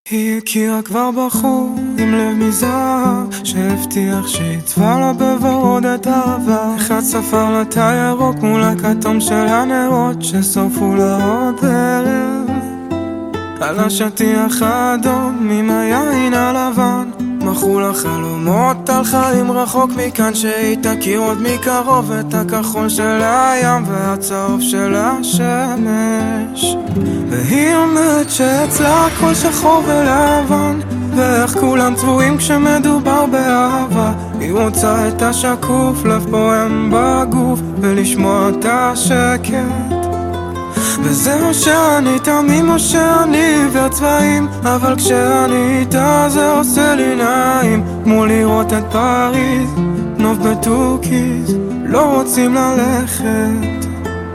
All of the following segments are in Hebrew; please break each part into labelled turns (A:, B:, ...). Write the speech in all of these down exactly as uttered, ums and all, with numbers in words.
A: היא הכירה כבר בחור עם לב מזהב שהבטיח שיצבע לה בוורוד את אהבה. אחד ספר לה את הירוק מול הכתום של הנרות ששרפו לה עוד ערב. על השטיח האדום עם היין הלבן מכרו לה חלומות על חיים רחוק מכאן, שהיא תכיר עוד מקרוב את הכחול של הים והצהוב של השמש. והיא אומרת שאצלה הכל שחור ולבן, ואיך כולם צבועים כשמדובר באהבה. היא רוצה את השקוף, לב פועם בגוף, ולשמוע את השקט. וזה מה שאני תמים או שאני עיוור צבעים, אבל כשאני איתה זה עושה לי נעים, כמו לראות את פריז נוף בטורקיז. לא רוצים ללכת.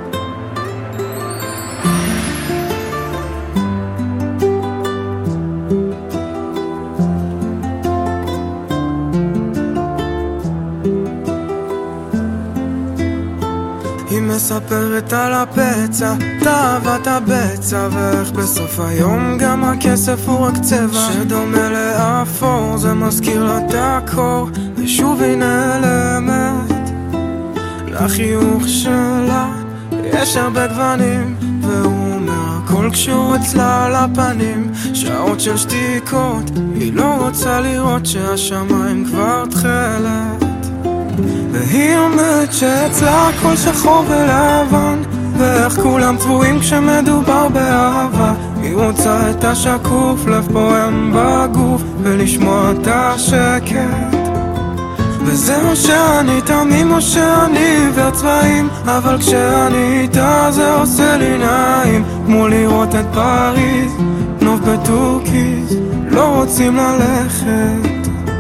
A: היא מספרת על הפצע, תאוות הבצע, ואיך בסוף היום גם הכסף הוא רק צבע שדומה לאפור. זה מזכיר לה את הקור, ושוב היא נעלמת. לחיוך שלה יש הרבה גוונים, והוא אומר הכל כשהוא אצלה על הפנים. שעות של שתיקות, היא לא רוצה לראות שהשמיים כבר תחילת. והיא אומרת שאצלה הכל שחור ולבן, ואיך כולם צבועים כשמדובר באהבה. היא רוצה את השקוף, לב פועם בגוף, ולשמוע את השקט. וזה מה שאני תמים או שאני עיוור צבעים, אבל כשאני איתה זה עושה לי נעים, כמו לראות את פריז נוף בטורקיז. לא רוצים ללכת.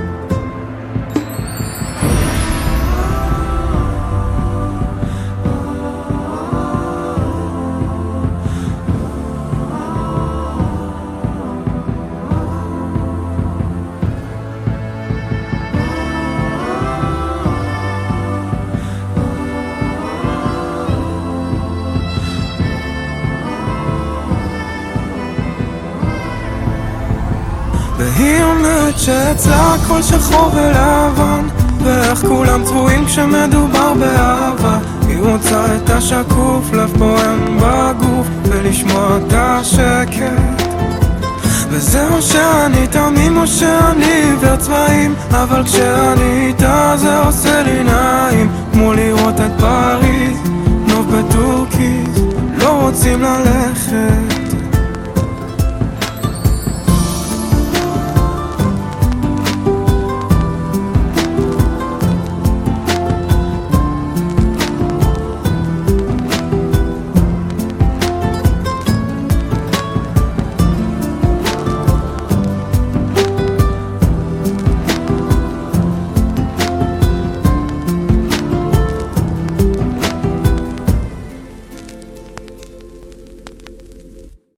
A: והיא אומרת שאצלה הכל שחור ולבן, ואיך כולם צבועים כשמדובר באהבה. היא רוצה את השקוף, לב פועם בגוף, ולשמוע את השקט. וזה מה שאני תמים או שאני עיוור צבעים, אבל כשאני איתה זה עושה לי נעים, כמו לראות את פריז נוף בטורקיז. לא רוצים ללכת.